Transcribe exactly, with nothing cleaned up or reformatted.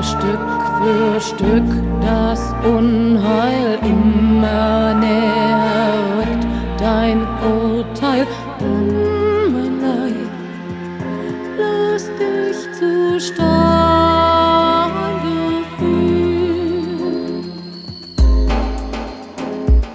Stück für Stück das Unheil immer näher rückt, dein Urteil, dann mein Leib löst dich zu Staub.